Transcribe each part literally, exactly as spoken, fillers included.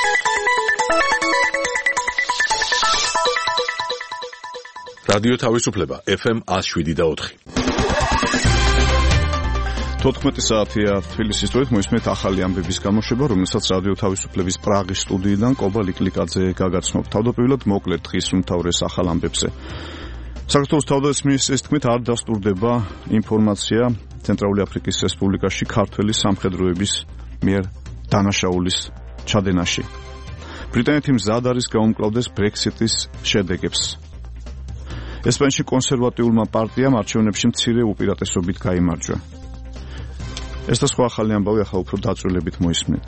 რადიო თავისუფლება ეფ ემ one oh seven და four. თოთხმეტი საათია თბილისის სტუდიით მოისმენთ ახალი ამბების გამოშვება, რომელსაც რადიო თავისუფლების პრაღის სტუდიიდან კობა ლიკლიკაძე გაგაცნობ. თავდაპირველად მოკლედ დღის უმთავრეს ახალ ამბებზე. საქართველოს თავდაცვის მინისტრის თქმით არ დასტურდება ინფორმაცია ცენტრალური აფრიკის რესპუბლიკაში ქართველი სამხედროების მიერ დანაშაულის ჩადენაში. ბრიტანეთი მზად არის გაუმკლავდეს ბრექსიტის შედეგებს. ესპანეთში კონსერვატიულმა პარტიამ არჩევნებში მცირე უპირატესობით გაიმარჯვა. ეს და სხვა ახალი ამბავი ახლა უფრო დაწვრილებით მოისმენთ.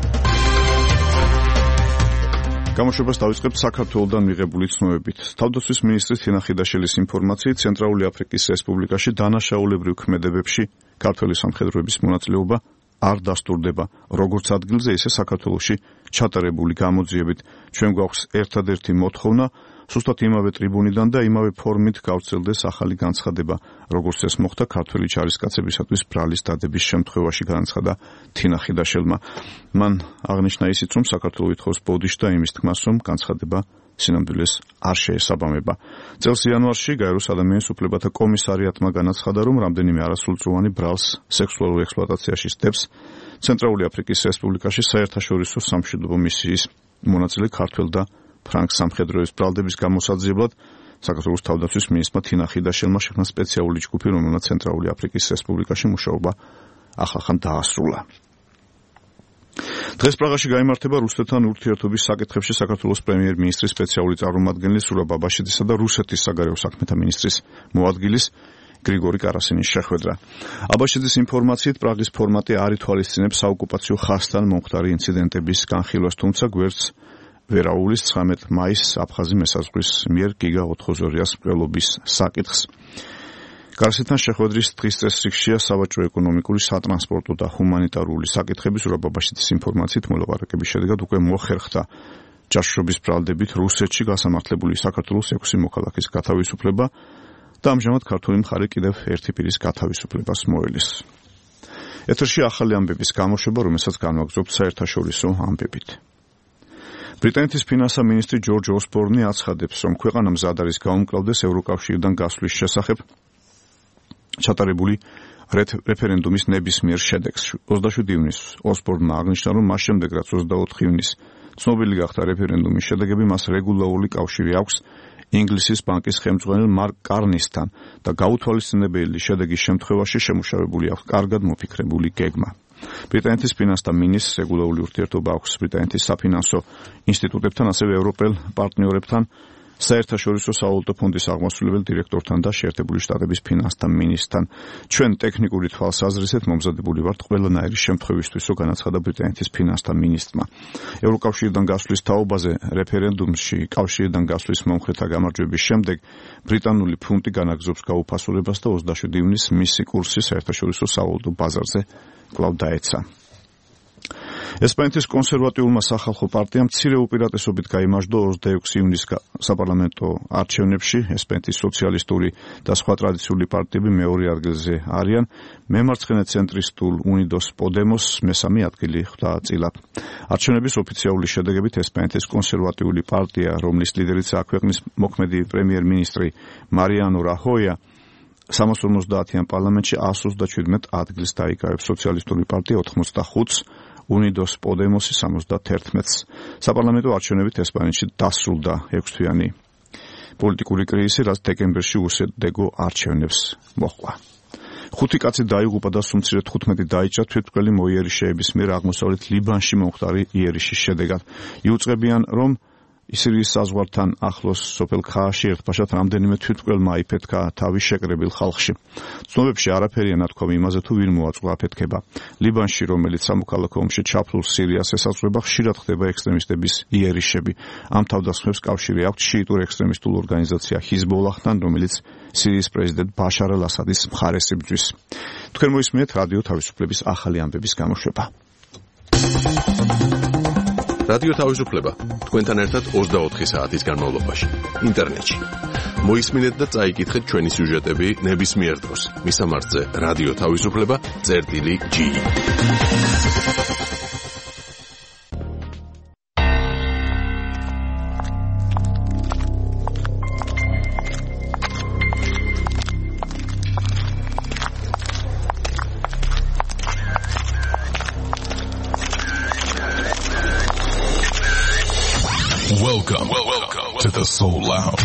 გამოშვებას დავიწყებთ საქართველოსთან მიღებული ცნობებით. თავდაცვის მინისტრის თინა ხიდაშელის ინფორმაციით, ცენტრალური აფრიკის რესპუბლიკაში დანაშაულებრივ ქმედებებში ქართველი სამხედროების მონაწილეობა არ დასტურდება, როგორც ადგილზე, ისე საქართველოში ჩატარებული გამოძიებით. ჩვენ გვაქვს ერთადერთი მოთხოვნა, სუსტად იმავე ტრიბუნიდან და იმავე ფორმით გავრცელდეს ახალი განცხადება, როგორც ეს მოხდა ქართველი ჯარისკაცებისათვის ბრალის დადების შემთხვევაში, განაცხადა თინა ხიდაშელმა. მან აღნიშნა ისიც, რომ საქართველო ითხოვს ბოდიშს და იმის თქმას, რომ განცხადება სინამდვილეს არ შეესაბამება. წელს იანვარში გაეროს ადამიანის უფლებათა კომისარიატმა განაცხადა, რომ რამდენიმე არასრულწლოვანი ბრალს სექსუალურ ექსპლუატაციაში სდებს ცენტრალური აფრიკის რესპუბლიკაში საერთაშორისო სამშვიდობო მისიის მონაწილე ქართველ და ფრანგ სამხედროების ბრალდების გამოსაძიებლად საქართველოს თავდაცვის მინისტრმა თინა ხიდაშელმა შექმნა სპეციალური ჯგუფი, რომელმაც ცენტრალური აფრიკის რესპუბლიკაში მუშაობა ახალხან დაასრულა. დღეს პრაღაში გაიმართება რუსეთთან ურთიერთობის საკითხებში საქართველოს პრემიერ-მინისტრის სპეციალური წარმომადგენლის სურაბ აბაშიძისა და რუსეთის საგარეო საქმეთა მინისტრის მოადგილის გრიგორი კარასინის შეხვედრა. აბაშიძის ინფორმაციით, პრაღის ფორმატი არ ითვალისწინებს საოკუპაციო ხაზთან მომხდარი ინციდენტების განხილვას, თუმცა გვერდს ვერაულის ცხრამეტ მაისს აფხაზი მესაზღვრის მიერ გიგა ოთხმოცდაორი მკვლელობის საკითხს. გარსიდან შეხვედრის დღის წესრიგშია სავაჭრო ეკონომიკური, სატრანსპორტო და ჰუმანიტარული საკითხები. სურაბ აბაშიძის ინფორმაციით, მოლაპარაკების შედეგად უკვე მოხერხდა ჯაშუშობის ბრალდებით რუსეთში გასამართლებული საქართველოს ექვსი მოქალაქის გათავისუფლება და ამჟამად ქართული მხარე კიდევ ერთი პირის გათავისუფლებას მოელის. ეთერში ახალი ამბების გამოშვება, რომელსაც განვაგრძობთ საერთაშორისო ამბებით. ბრიტანეთის ფინანსთა მინისტრი ჯორჯ ოსბორნი აცხადებს, რომ ქვეყანა მზად არის გაუმკლავდეს ევროკავშირიდან გასვლის შესახებ ჩატარებული რეფერენდუმის ნებისმიერ შედეგს. ოცდაშვიდი ივნისს ოსბორნმა აღნიშნა, რომ მას შემდეგ, რაც ოცდაოთხი ივნისს ცნობილი გახდა რეფერენდუმის შედეგები, მას რეგულარული კავშირი აქვს ინგლისის ბანკის ხელმძღვანელ მარკ კარნისთან და გაუთვალისწინებელი შედეგის შემთხვევაში შემუშავებული აქვს კარგად მოფიქრებული გეგმა. ბრიტანეთის ფინანსთა მინისტრს რეგულარული ურთიერთობა აქვს ბრიტანეთის საფინანსო ინსტიტუტებთან, ასევე ევროპელ პარტნიორებთან, საერთაშორისო სავალუტო ფონდის აღმასრულებელ დირექტორთან და შეერთებული შტატების ფინანსთა მინისტრთან. ჩვენ ტექნიკური თვალსაზრისით მომზადებული ვართ ყველანაირი შემთხვევისთვისო, განაცხადა ბრიტანეთის ფინანსთა მინისტრმა. ევროკავშირიდან გასვლის თაობაზე რეფერენდუმში კავშირიდან გასვლის მომხრეთა გამარჯვების შემდეგ ბრიტანული ფუნტი განაგზობს გაუფასურებას და ოცდაშვიდი ივნისს მისი კურსი საერთაშორისო სავალუტო ბაზარზე კვლავ დაეცა. ესპანეთის კონსერვატიულმა სახალხო პარტიამ მცირე უპირატესობით გაიმარჯვა ოცდაექვსი ივნისს საპარლამენტო არჩევნებში. ესპანეთის სოციალისტური და სხვა ტრადიციული პარტიები მეორე ადგილზე არიან. მემარცხენე ცენტრისტულ უნიდოს პოდემოს მესამე ადგილი ხვდა წილად. არჩევნების ოფიციალური შედეგებით ესპანეთის კონსერვატიული პარტია, რომლის ლიდერიცაა ქვეყნის მოქმედი პრემიერ-მინისტრი მარიანო რაჰოია, სამას ორმოცდაათიან პარლამენტში εκατს ოცდაჩვიდმეტ ადგილს დაიკავებს. სოციალისტური პარტია ოთხმოცდახუთს, უნიდოს პოდემოსი სამოცდათერთმეტს. საპარლამენტო არჩევნებით ესპანეთში დასრულდა ექვსთვიანი პოლიტიკური კრიზისი, რაც დეკემბერში უსადეგო არჩევნებს მოჰყვა. ხუთი კაცი დაიღუპა და სულ მცირედ თხუთმეტი დაიჭრა თვითმკვლელი მოიერიშეების მიერ აღმოსავლეთ ლიბანში მომხდარი იერიშის შედეგად. იუწყებიან, რომ ისრაელის საზღვართან ახლოს სოფელ ხააში ერთბაშად რამდენიმე თვითმკვლელმა აიფეთქა თავის შეკრებილ ხალხში. ცნობებში არაფერია ნათქვამი იმაზე, თუ ვინ მოაწყო აფეთქება. ლიბანში, რომელიც სამოქალაქო ომში ჩაფლულ სირიას ესაზღვრება, ხშირად ხდება ექსტრემისტების იერიშები. ამ თავდასხმებს კავშირი აქვს შიიტურ ექსტრემისტულ ორგანიზაცია ჰიზბოლაჰთან, რომელიც სირიის პრეზიდენტ ბაშარ ალ-ასადის მხარეს იბრძვის. თქვენ მოისმენთ რადიო თავისუფლების ახალი ამბების გამოშვება. რადიო თავისუფლება თქვენთან ერთად ოცდაოთხი საათის განმავლობაში ინტერნეტში. მოისმინეთ და წაიკითხეთ ჩვენი სიუჟეტები ნებისმიერ დროს. მისამართზე რადიო თავისუფლება წერტილი ჯი. Welcome, welcome to the Soul Lounge.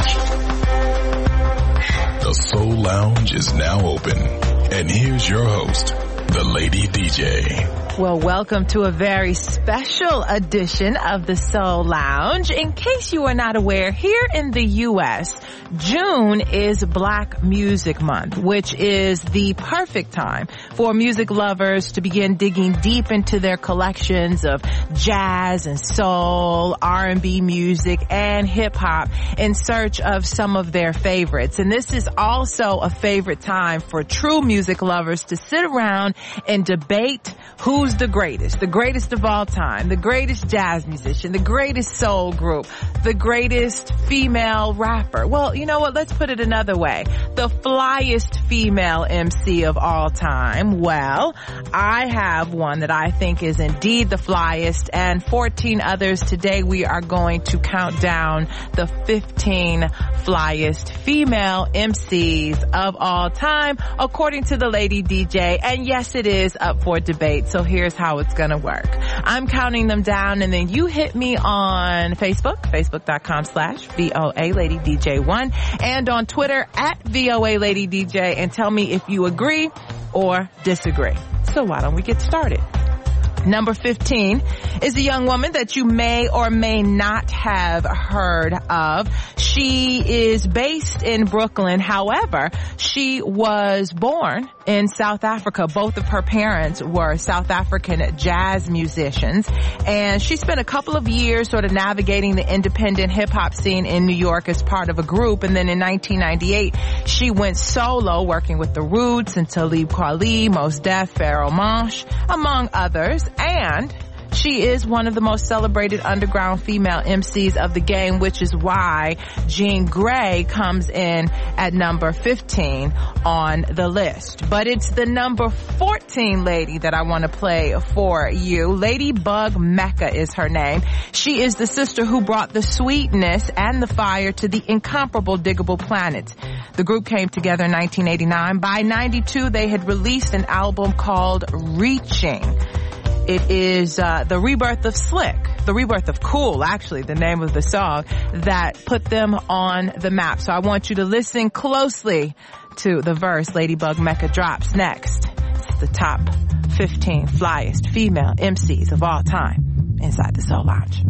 The Soul Lounge is now open. And here's your host, the Lady D J. Well, welcome to a very special edition of the Soul Lounge. In case you are not aware, here in the U S, June is Black Music Month, which is the perfect time for music lovers to begin digging deep into their collections of jazz and soul, R and B music, and hip-hop in search of some of their favorites. And this is also a favorite time for true music lovers to sit around and debate who's the greatest, the greatest of all time, the greatest jazz musician, the greatest soul group, the greatest female rapper. Well, you know what? Let's put it another way. The flyest female M C of all time. Well, I have one that I think is indeed the flyest, and fourteen others. Today we are going to count down the fifteen flyest female M Cs of all time, according to the Lady D J. And yes, it is up for debate. So here's how it's gonna work. I'm counting them down, and then you hit me on Facebook, facebook.com slash VOA Lady D J one, and on Twitter at VOA Lady D J, and tell me if you agree or disagree. So why don't we get started? Number fifteen is a young woman that you may or may not have heard of. She is based in Brooklyn. However, she was born in South Africa. Both of her parents were South African jazz musicians, and she spent a couple of years sort of navigating the independent hip-hop scene in New York as part of a group. And then in nineteen ninety-eight, she went solo, working with The Roots and Talib Kweli, Mos Def, Pharoah Monch, among others. And she is one of the most celebrated underground female M Cs of the game, which is why Jean Grae comes in at number fifteen on the list. But it's the number fourteen lady that I want to play for you. Ladybug Mecca is her name. She is the sister who brought the sweetness and the fire to the incomparable Diggable Planets. The group came together in nineteen eighty-nine. By ninety-two, they had released an album called Reaching. It is uh, the rebirth of Slick, the rebirth of Cool, actually, the name of the song, that put them on the map. So I want you to listen closely to the verse Ladybug Mecca drops next. It's the top fifteen flyest female M Cs of all time inside the Soul Lounge.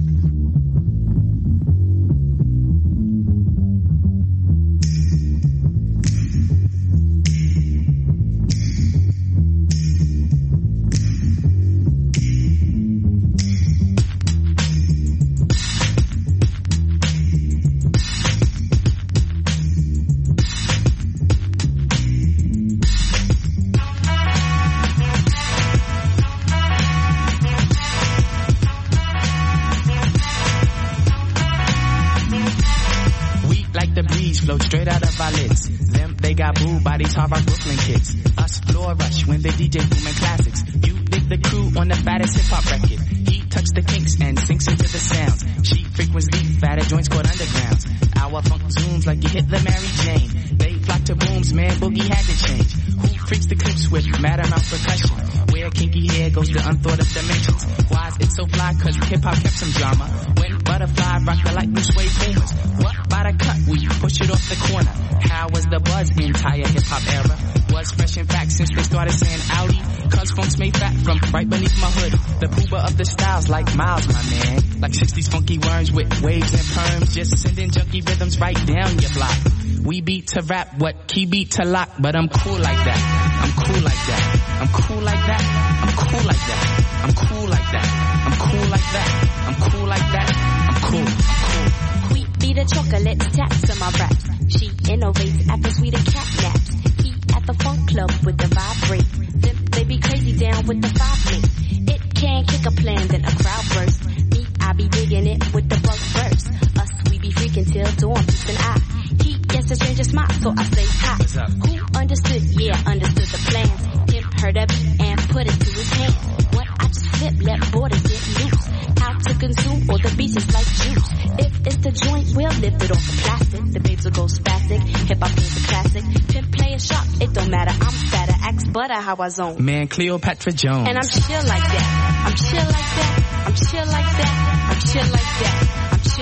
Flow straight out of our lids. Them, they got booed by these hard rock Brooklyn kids. Us, floor rush when the D J booming classics. You dig the crew on the fattest hip hop record. He touched the kinks and sinks into the sounds. She frequents deep, fatter joints called undergrounds. Our funk zooms like you hit the Mary Jane. They flock to booms, man, boogie had to change. Who freaks the clips with mad amount percussion? Where kinky hair goes to unthought of dimensions. Why is it so fly? Cause hip hop kept some drama. When Butterfly rock the light blue suede famous. What by the cut? We push it off the corner. How was the buzz entire hip hop era? Was fresh in fact since they started saying Audi. Cause funk's made fat from right beneath my hood. The pooba of the styles like Miles, my man. Like sixties funky worms with waves and perms. Just sending junky rhythms right down your block. We beat to rap, what key beat to lock. But I'm cool like that. I'm cool like that. I'm cool like that. I'm cool like that. I'm cool like that. I'm cool like that. I'm cool like that. I'm cool. I'm cool. Wheat beat a chocolate taps on my raps. She innovates after sweeter cat naps. He at the funk club with the vibrate. Them they be crazy down with the five link. It can kick a plan, then a crowd burst. Me, I be digging it with the bug burst. Us, we be freaking till dawn, peace and I. He gets a change of smile, so I say hi. Who understood? Yeah, understood the plans. Him heard of it and put it to his hands. What I just flip, let borders get loose. How to consume all the beats is like juice. If it's the joint, we'll lift it off the plastic. The babes will go spastic. Hip hop is a classic. Pimp playing sharp, it don't matter. I'm fatter, axe butter, how I zone. Man, Cleopatra Jones. And I'm chill like that. I'm chill like that. I'm chill like that. I'm chill like that. I'm chill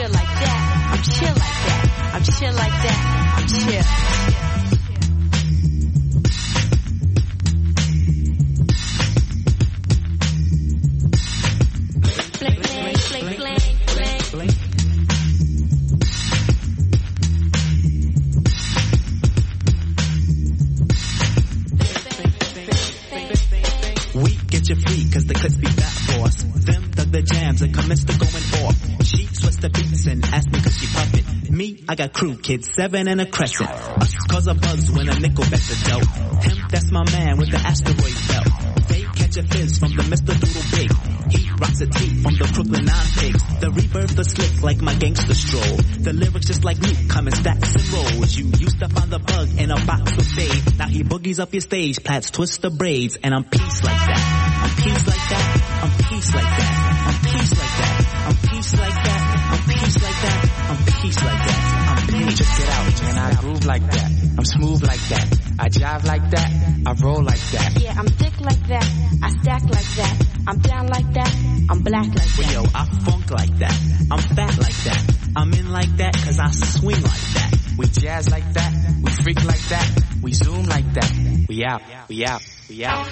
I'm chill like that. I'm chill. Cause the clips be back for us. Them dug the jams and commenced to going off. She switched the beats and asked me cause she puffin'. Me, I got crew kids, seven and a crescent. Us cause a buzz when a nickel bet the dope. Him, that's my man with the asteroid belt. They catch a fizz from the Mister Doodle Big. He rocks a tee from the Brooklyn Nine Pigs. The rebirth the slick like my gangster stroll. The lyrics just like me, coming stacks and rolls. You used to find the bug in a box with Dave. Now he boogies up your stage, plats twist the braids, and I'm peace like that. I'm peace like that. I'm peace like that. I'm peace like that. I'm peace like that. I'm peace like that. I'm peace like that. I'm peace. Check it out, man. I groove like that. I'm smooth like that. I jive like that. I roll like that. Yeah, I'm thick like that. I stack like that. I'm down like that. I'm black like that. Well, yo, I funk like that. I'm fat like that. I'm in like that cause I swing like that. We jazz like that. We freak like that. We zoom like that. We out. We out. We out.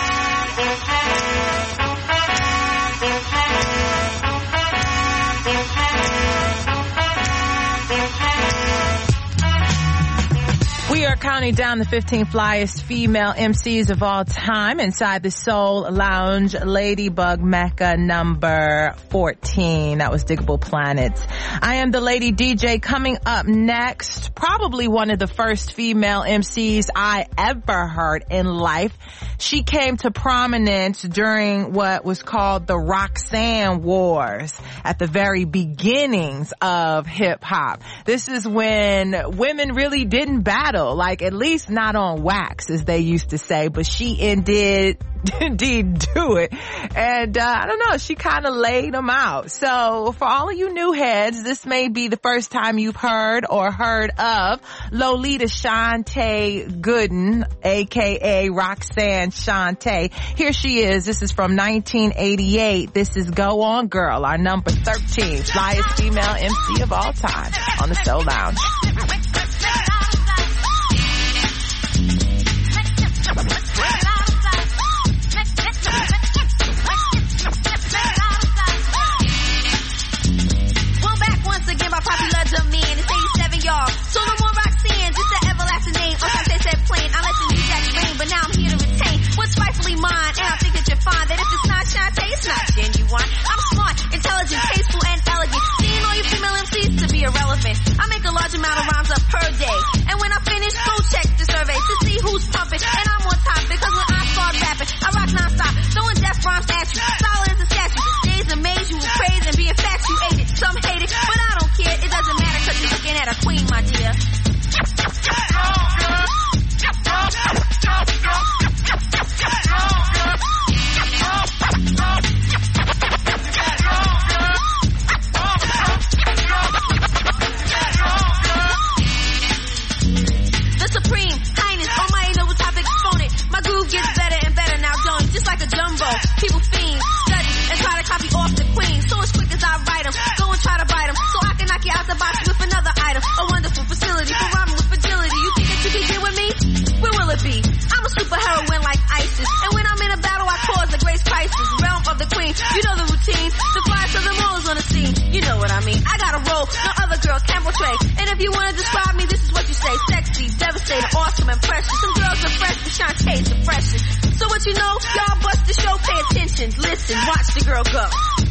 We are counting down the fifteen flyest female M Cs of all time inside the Soul Lounge. Ladybug Mecca number fourteen. That was Diggable Planets. I am the Lady D J. Coming up next, probably one of the first female M Cs I ever heard in life. She came to prominence during what was called the Roxanne Wars at the very beginnings of hip hop. This is when women really didn't battle, like at least not on wax, as they used to say, but she indeed indeed do it. And uh, I don't know, she kind of laid them out. So for all of you new heads, this may be the first time you've heard or heard of Lolita Shante Gooden, aka Roxanne Shante. Here she is. This is from nineteen eighty-eight. This is Go On Girl, our number thirteen flyest female M C of all time on the Soul Lounge. Again by popular demand. It's eighty-seven, y'all. So no more Roxanne, just an everlasting name. On top they said plain, I let the new jacks rain, but now I'm here to retain what's rightfully mine. And I think that you'll find that if it's not Shantae, it's not genuine. I'm smart, intelligent, tasteful, and elegant. Seeing all you female M Cs to be irrelevant. I make a large amount of rhymes up per day. And when I finish, go check the survey to see who's pumping. And I'm on top because when I start rapping, I rock non-stop, throwing death rhymes at you. Solid as a statue. Days amaze you with praise and be infatuated. Some hate it, but I don't care. It doesn't matter cause you're looking at a queen, my dear. The Supreme Highness, on my noble topic exponent. My groove gets better and better now, don't it? Just like a jumbo. People fiend, study, and try to copy off the queen. So as quick as I write them, go and try to bite them. So I can knock you out the box with another item. A wonderful facility for rhyming with fragility. You think that you can get with me? Where will it be? I'm a super heroine like ISIS. And when I'm in a battle, I cause the grace crisis. Realm of the queen, you know the routine. The flies of the moles on the scene. You know what I mean. I got a role, no other girl can portray. And if you want to describe me, this is what you say. Sexy, devastating, awesome, and precious. Some girls are fresh, but Shantae's the freshest. So what you know, y'all bust the show, pay attention. Listen, watch the girl go.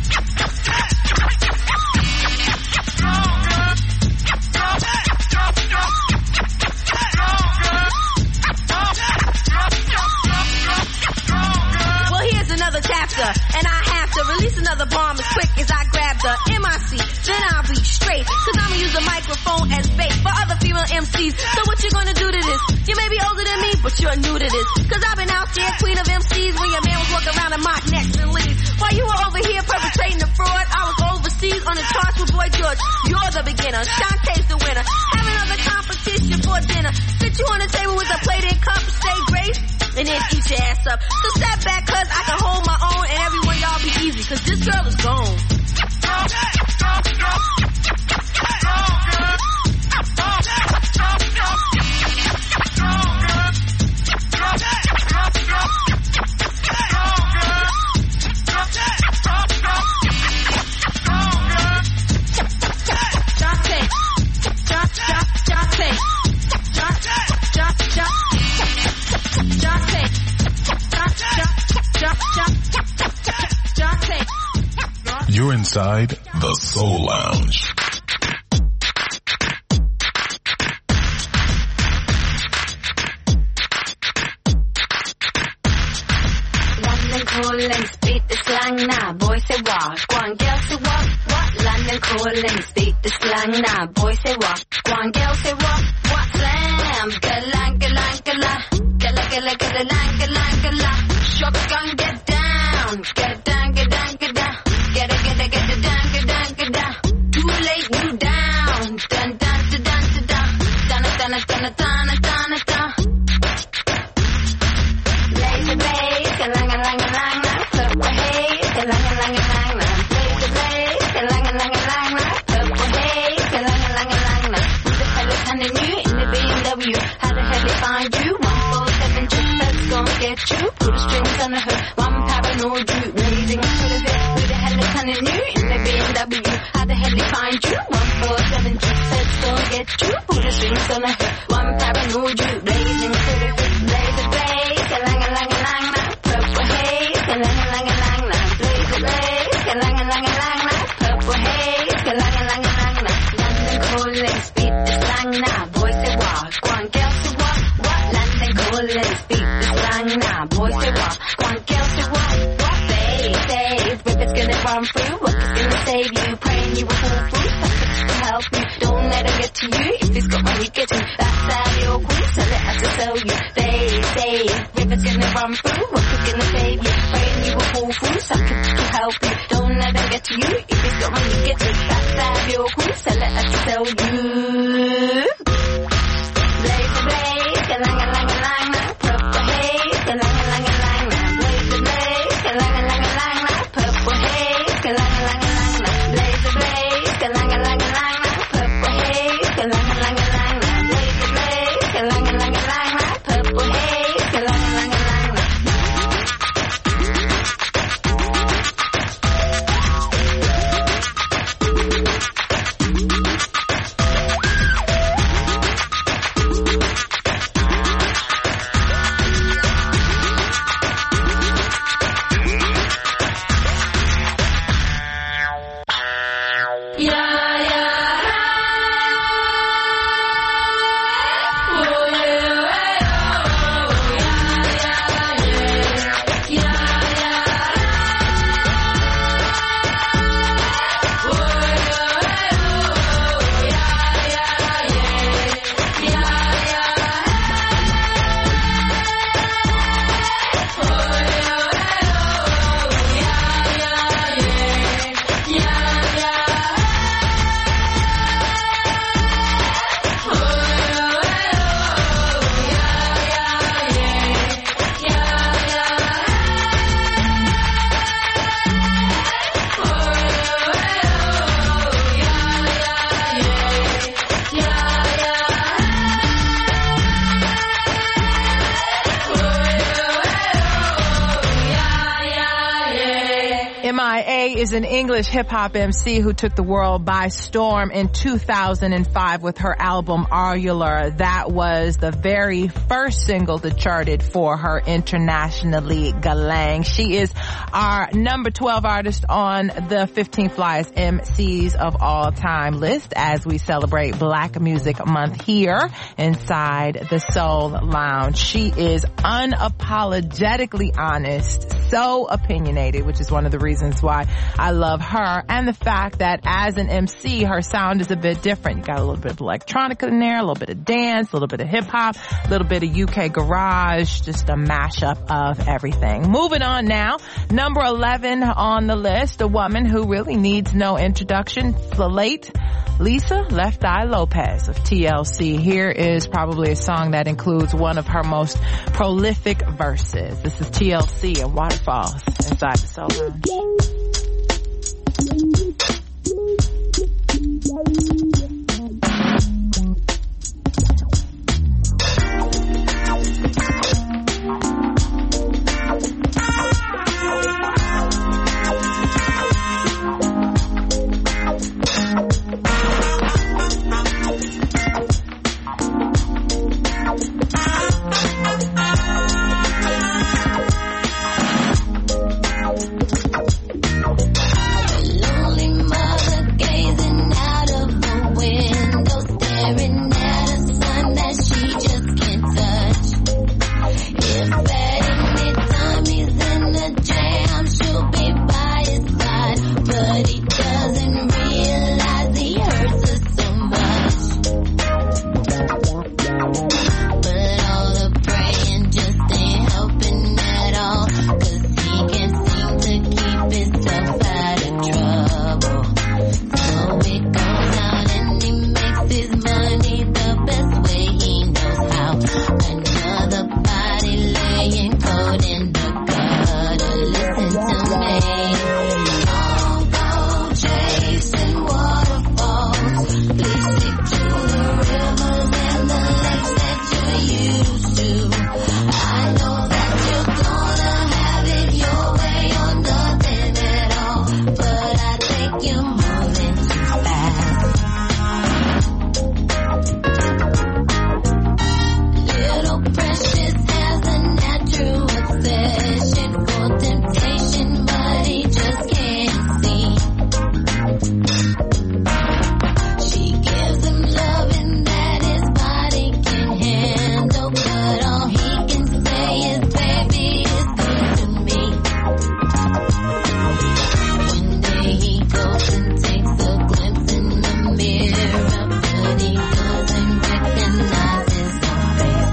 Well, here's another chapter, and I have to release another bomb as quick as I grab the M I C. Then I'll be straight, cause I'ma use a microphone as bait for other female M Cs. So what you gonna do to this? You may be older than me, but you're new to this. Cause I've been out there, queen of M Cs, when your man was walking around in mock necks and leads. While you were over here perpetrating the fraud, I was overseas on the charts with Boy George. You're the beginner, Shantae's the winner. Having other competition for dinner. Sit you on the table with a plate and cup, say grace, and then eat your ass up. So step back cause I can hold my own, and everyone y'all be easy, cause this girl is gone. You're inside the Soul Lounge. London calling, speak the slang now. Boy say what? Go on, girl say what? What? London calling, speak the slang now. Boy say what? Go on, girl say what? What slam? Galang, galang, galang. Gala, gala, gala, lang, galang, galang. Shotgun, get down. Get down, get down, get down. Get it, get it, get it down, get down, get down. Too late, you down. Dun, dun, dun, dun, dun, dun. Dun, dun, dun, dun, dun, dun, dun. Lazy bass, galang, galang, galang, galang. Purple haze, galang, galang, galang, galang. Lazy bass, galang, galang, galang, galang. Purple haze, galang, galang, galang, galang. Who the hell is hunting you in the B M W? How the hell they find you? One four seven just let's gonna get you. Put the strings on the hood, one paranoid you. Blazing to the head. Who the hell is hunting you in the B M W? How the hell they find you? One four seven just let's gonna get you. Put the strings on the hood, one paranoid you. Blazing to the hood, lazy bass, galang, galang, galang, galang. Purple haze, galang, galang, galang, galang. Lazy bass, galang, galang, galang, galang. Purple haze, galang, galang, galang, galang. London calling, speak the slang now. Boy say what? Go on, girl say what? What? London calling, speak the slang now. Boy say what? Go on, girl say what? What? They say if it's gonna run through, what is gonna save you? Praying you will fall through, something to help you. Don't let it get to you. If it's got money, get you. That's how you're cool. Sell it as to sell you. They say if it's gonna run through, what is gonna save you? Praying you will fall through, something to help you. Don't let it get to you. If it's got money, get you. That's how you're cool. Sell it as to sell you. Lazy blaze, galang, galang, galang, galang. Purple haze, galang, galang, galang, galang. Lazy blaze, galang, galang, galang, galang. Purple haze, galang, galang, galang, galang. Lazy blaze, galang, galang, galang, galang. Purple haze, galang, galang, galang, galang. Lazy blaze, galang, galang, galang, galang. Purple haze, galang, galang, galang, galang. M I A is an English hip-hop M C who took the world by storm in two thousand five with her album Argular. That was the very first single that charted for her internationally, Galang. She is our number twelve artist on the fifteen Flyest M Cs of all time list as we celebrate Black Music Month here inside the Soul Lounge. She is unapologetically honest, so opinionated, which is one of the reasons why I love her, and the fact that as an M C, her sound is a bit different. You got a little bit of electronica in there, a little bit of dance, a little bit of hip hop, a little bit of U K garage, just a mashup of everything. Moving on now, number eleven on the list, a woman who really needs no introduction, the late Lisa Left Eye Lopez of T L C. Here is probably a song that includes one of her most prolific verses. This is T L C and Waterfalls inside the Soul Lounge. think you're moving too fast. Little precious has a natural obsession for temptation, but he just can't see. She gives him loving that his body can handle, but all he can say is, baby, it's good to me. One day he goes and takes a glimpse in the mirror, but he doesn't recognize his own face.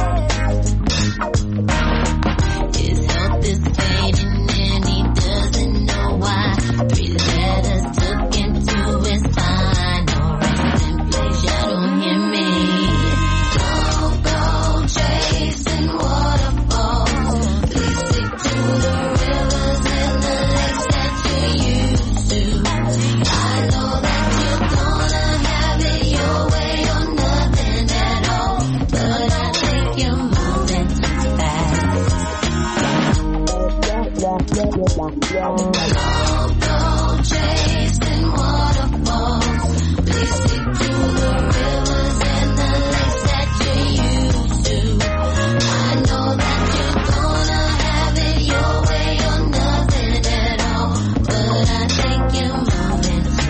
His health is fading and he doesn't know why. Three letters took into his final resting place. Y'all don't hear me. Don't go chasing waterfalls. Please stick to the rivers and the lakes that you used to. I know that you're gonna have it your way or nothing at all, but I think you're moving too fast. Don't go chasing waterfalls. Please stick to the rivers and the lakes that you used to. I know that you're gonna have it your way or nothing at all, but I think you're moving too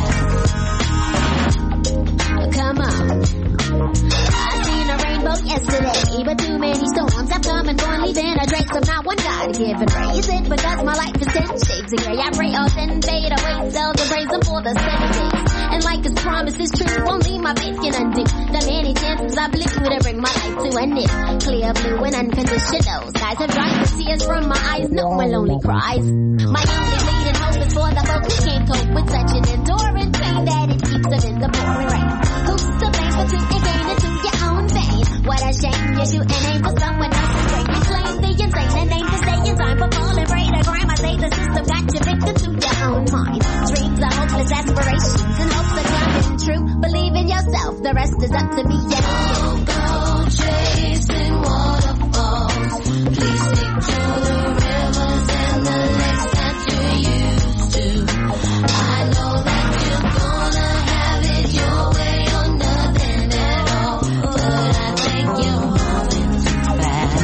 fast. Come on. I seen a rainbow yesterday, but too many storms have come and gone, leaving a trace of not one God-given reason. Because my life is ten shades of gray, I pray all then fade away, seldom praise him for the seven days. And like his promise is true, only my faith can undo the many chances I blew to bring my life to an end. Clear blue and unconditional skies have dried the tears from my eyes, no one lonely cries. My only leading hope is for the folks who can't cope with such an enduring pain that it keeps them in the pouring rain. Who's to blame for two and gain into your own vein? What a shame you shoot and aim for someone else's brain. You claim the insane and aim to stay in time for falling prey to crime. I say the system got you victim to your own mind. Dreams are hopeless aspirations and hopes are coming true. Believe in yourself, the rest is up to me. Yeah. Don't go chasing waterfalls. Please stick to the rivers and the lakes that you used to. I know that you're gonna have it your way or nothing at all, but I think you're moving too fast.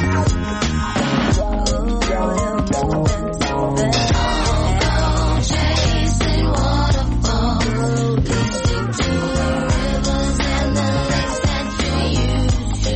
Don't go chasing waterfalls. Please stick to the rivers and the lakes that you used to.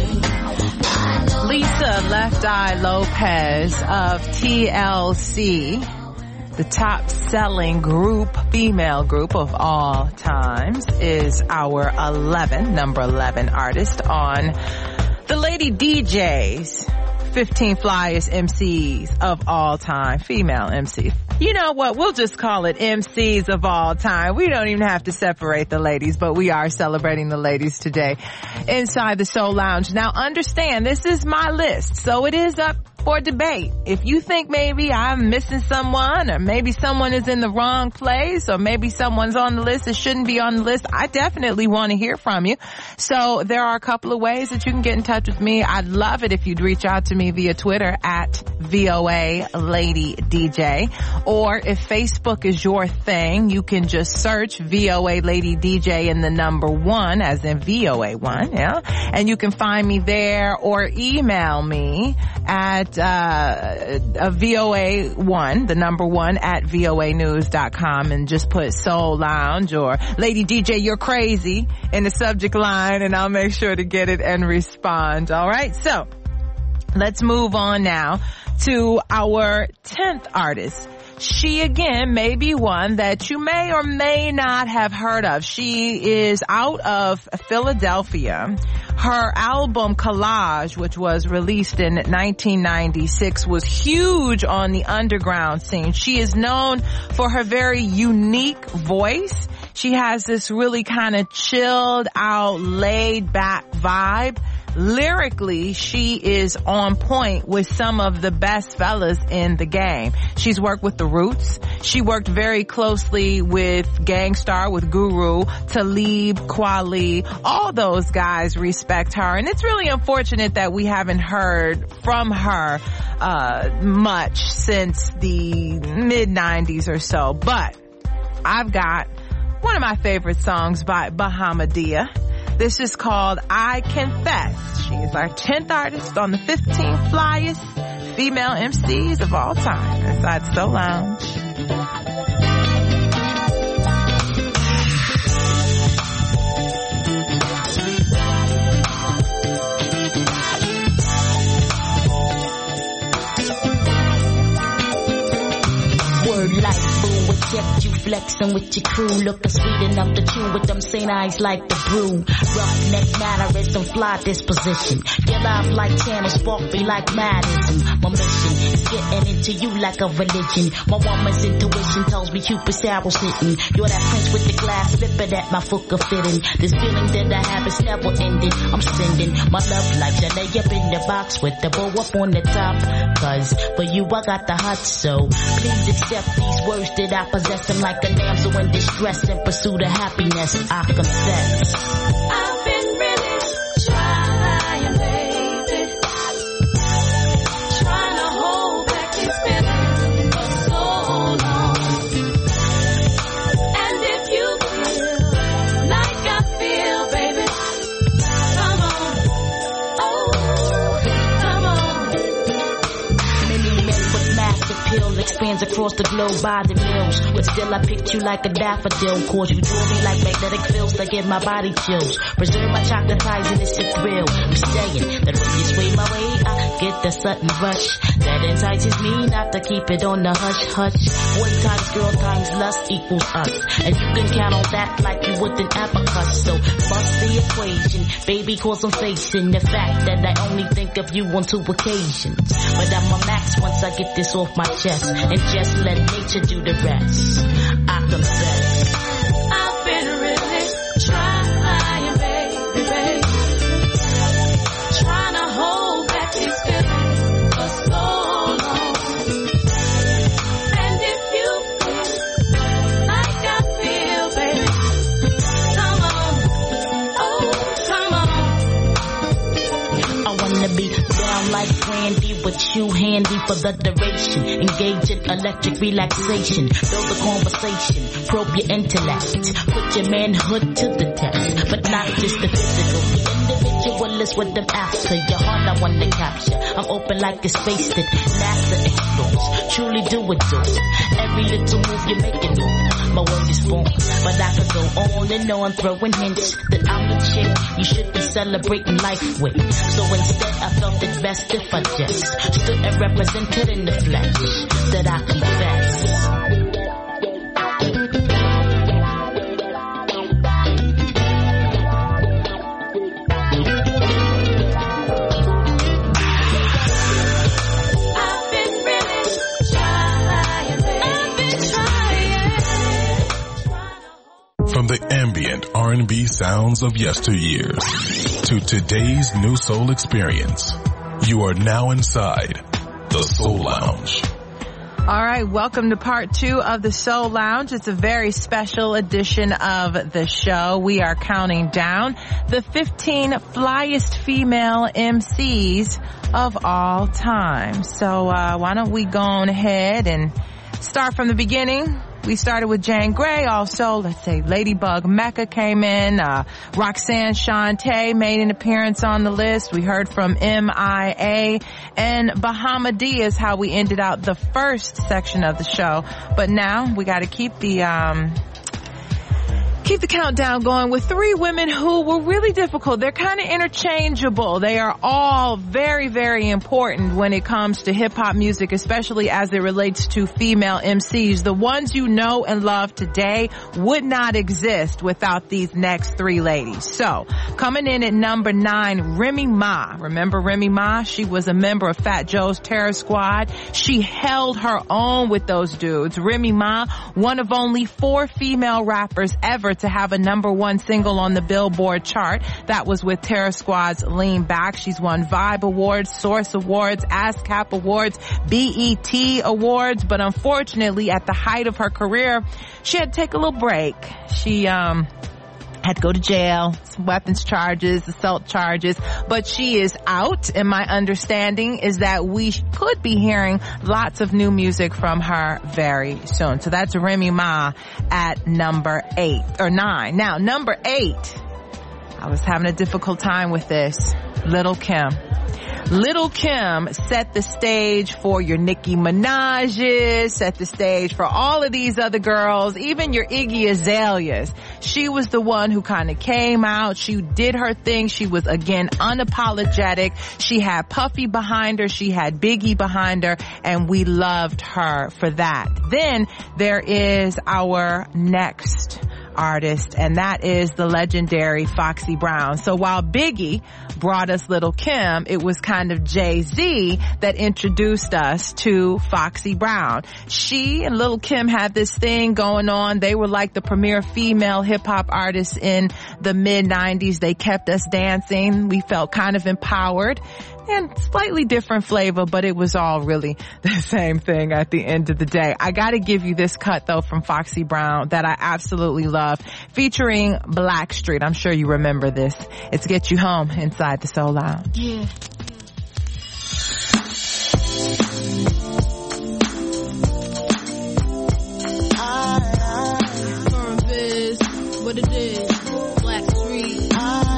I know Lisa Left Eye Lopez of T L C, the top selling group, female group of all times, is our eleven, number eleven artist on the Lady D J's fifteen flyest M Cs of all time, female M Cs. You know what? We'll just call it M Cs of all time. We don't even have to separate the ladies, but we are celebrating the ladies today inside the Soul Lounge. Now understand, this is my list, so it is up for debate. If you think maybe I'm missing someone, or maybe someone is in the wrong place, or maybe someone's on the list that shouldn't be on the list, I definitely want to hear from you. So there are a couple of ways that you can get in touch with me. I'd love it if you'd reach out to me via Twitter at V O A Lady D J. Or if Facebook is your thing, you can just search V O A Lady D J in the number one, as in V O A one, yeah? And you can find me there, or email me at uh, a V O A one, the number one, at V O A news dot com, and just put Soul Lounge or Lady D J, you're crazy in the subject line, and I'll make sure to get it and respond. All right, so let's move on now to our tenth artist. She, again, may be one that you may or may not have heard of. She is out of Philadelphia. Her album Collage, which was released in nineteen ninety-six, was huge on the underground scene. She is known for her very unique voice. She has this really kind of chilled out, laid back vibe. Lyrically, she is on point with some of the best fellas in the game. She's worked with The Roots. She worked very closely with Gang Starr, with Guru, Talib, Kweli. All those guys respect her. And it's really unfortunate that we haven't heard from her uh much since the mid nineties or so. But I've got one of my favorite songs by Bahamadia. This is called I Confess. She is our tenth artist on the fifteen flyest female M Cs of all time inside Soul Lounge. Like boo, except you flexing with your crew, looking sweet enough to chew with them Saint eyes like the brew. Roughneck mannerism, fly disposition. Your life like channel, spark be like madism. My mission is getting into you like a religion. My woman's intuition tells me Cupid's arrow sitting. You're that prince with the glass slipper that my foot could fit in. This feeling that I have is never ending. I'm sending my love life to lay up in the box with the bow up on the top. Cause for you I got the hot, so please accept these words that I possess. Them like a damsel in distress in pursuit of happiness. I confess I've been really trying, baby, trying to hold back this feeling for so long. And if you feel like I feel, baby, come on, oh, come on. Many men with massive pill expands across the globe by the mills, but still I picked you like a daffodil. Cause you draw me like magnetic fields that give my body chills. Preserve my chocolate pies and it's a thrill. I'm saying that when you sway my way, I get the sudden rush that entices me not to keep it on the hush hush. Boy times girl times lust equals us, and you can count on that like you would an abacus. So bust the equation, baby, cause I'm facing the fact that I only think of you on two occasions. But I'm a max once I get this off my chest, and just let nature do the rest. I confess I've been really trying, baby, baby, trying to hold back this feeling for so long. And if you feel like I feel, baby, come on, oh, come on. I wanna be down like Brandy with you handy for the duration. Engage in electric relaxation. Build a conversation. Probe your intellect. Put your manhood to the test. But not just the physical. The individual is what I'm after. Your heart I wanna capture. I'm open like a space that NASA explores. Truly do adore. Every little move you make it move. My word is born. But I could go on and on throwing hints that I'm the chick you should be celebrating life with. So instead I felt it best if I just stood and represented in the flesh that I confess. I've been really trying, I've been trying. From the ambient R and B sounds of yesteryears to today's new soul experience, you are now inside the Soul Lounge. All right, welcome to part two of the Soul Lounge. It's a very special edition of the show. We are counting down the fifteen flyest female M Cs of all time. So uh why don't we go on ahead and start from the beginning. We started with Jane Grey. Also, let's say Ladybug Mecca came in. Uh, Roxanne Shante made an appearance on the list. We heard from M I A. And Bahamadia is how we ended out the first section of the show. But now we got to keep the... um Keep the countdown going with three women who were really difficult. They're kind of interchangeable. They are all very, very important when it comes to hip-hop music, especially as it relates to female M Cs. The ones you know and love today would not exist without these next three ladies. So, coming in at number nine, Remy Ma. Remember Remy Ma? She was a member of Fat Joe's Terror Squad. She held her own with those dudes. Remy Ma, one of only four female rappers ever to have a number one single on the Billboard chart. That was with Terror Squad's Lean Back. She's won Vibe Awards, Source Awards, ASCAP Awards, B E T Awards, but unfortunately at the height of her career, she had to take a little break. She, um, had to go to jail, some weapons charges, assault charges, but she is out, and my understanding is that we could be hearing lots of new music from her very soon. So that's Remy Ma at number eight, or nine. Now, number eight, I was having a difficult time with this. Little Kim. Little Kim set the stage for your Nicki Minaj's, set the stage for all of these other girls, even your Iggy Azaleas. She was the one who kind of came out. She did her thing. She was, again, unapologetic. She had Puffy behind her. She had Biggie behind her, and we loved her for that. Then there is our next artist, and that is the legendary Foxy Brown. So while Biggie brought us Little Kim, it was kind of Jay-Z that introduced us to Foxy Brown. She and Little Kim had this thing going on. They were like the premier female hip-hop artists in the mid nineties. They kept us dancing. We felt kind of empowered. And slightly different flavor, but it was all really the same thing at the end of the day. I gotta give you this cut though from Foxy Brown that I absolutely love, featuring Blackstreet. I'm sure you remember this. It's Get You Home inside the Soul Lounge. Yeah. Firm biz, what it is, Blackstreet.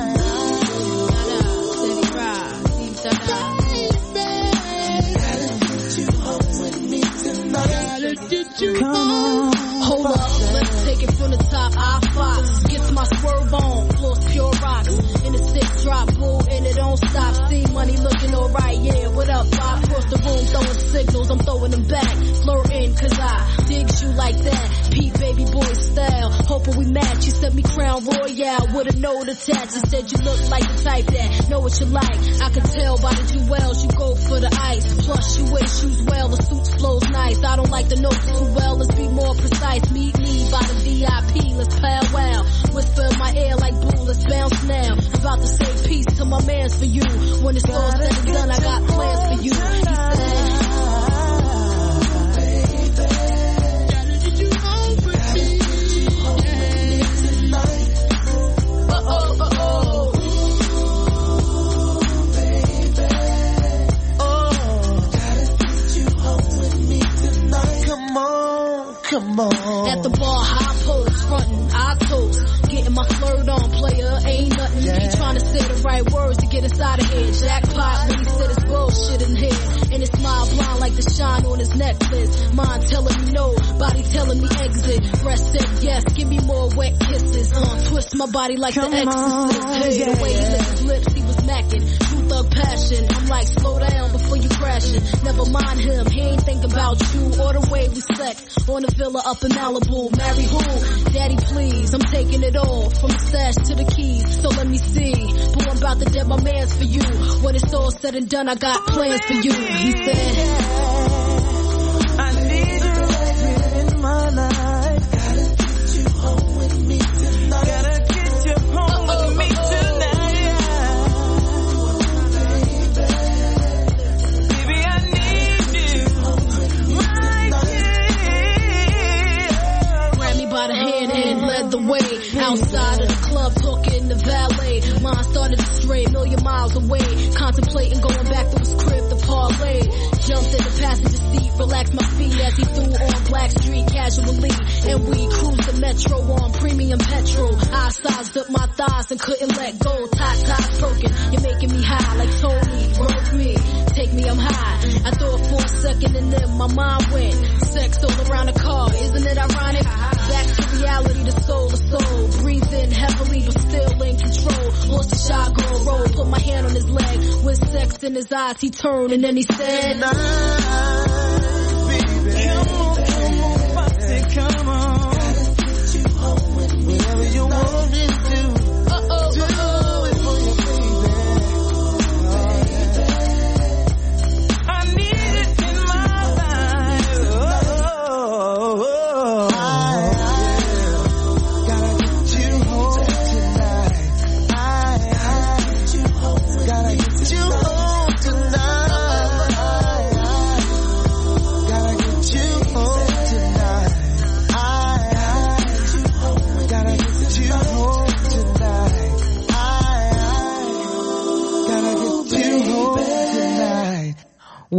Come on. Hold up, let's take it from the top. I Fox gets my swerve on, floors pure rocks. In the six drop, bull, and it don't stop. See money looking alright, yeah. What up? I cross the room, throwing signals, I'm throwing them back. Flirting, cause I digs you like that. Pete baby boy style, hoping we match. You sent me Crown Royale with a note attached. You said you look like the type that know what you like. I can tell by the jewels, you go for the ice. Plus you wear shoes well, the suit flows nice. I don't like the notes too well, let's be more precise. Meet me by the V I P, let's powwow. Whisper in my ear like blue, let's bounce now. About to say peace to my mans for you. When it's all said and done, I got plans for you. He said, Come on. At the bar, high post, frontin', I toast. Getting my flirt on, player, ain't nothing. Yeah. He tryna say the right words to get us out of here. Jackpot when he said his bullshit in here. And his smile blind like the shine on his necklace. Mind telling me no, body telling me exit. Breast said yes, give me more wet kisses. Uh, twist my body like Come the exorcist. On, hey, yeah. The way he licked his lips, he was macking. True thug passion. I'm like, slow down before you crashing. Never mind him, he ain't think about you or the way we sex. On the villa up in Malibu, marry who? Daddy please, I'm taking it all, from the stash to the keys, so let me see. But I'm about to dead my mans for you. When it's all said and done, I got plans for you. He said, I need a record in my life. Gotta get you home with me tonight. Gotta get you home Uh-oh. with me tonight. Baby, I need you. My kid. Grabbed me by the hand and led the way. Outside of the club, talking to valet. Mine started to stray a million miles away. Contemplating going back to his crib to parlay. Jumped in the passenger seat, relaxed my feet as he threw on Blackstreet casually. And we cruised the metro on premium petrol. I sized up my thighs and couldn't let go. Tot tots perking, you're making me high like Tony. Work me, take me, I'm high. I thought for a second and then my mind went. Sex all around the car, isn't it ironic? Back to reality, the soul to soul. Breathe in heavily but still in control. Lost a shotgun roll, put my hand on his leg. With sex in his eyes, he turned and then he said, Baby, come on, come on, Foxy, come on. Gotta get you home with me. Whatever you want me to do. Uh-oh, do uh-oh. it for you, baby. I need it in my life. Oh, oh, oh. I, I, gotta get you home tonight. I, I, gotta get you home tonight.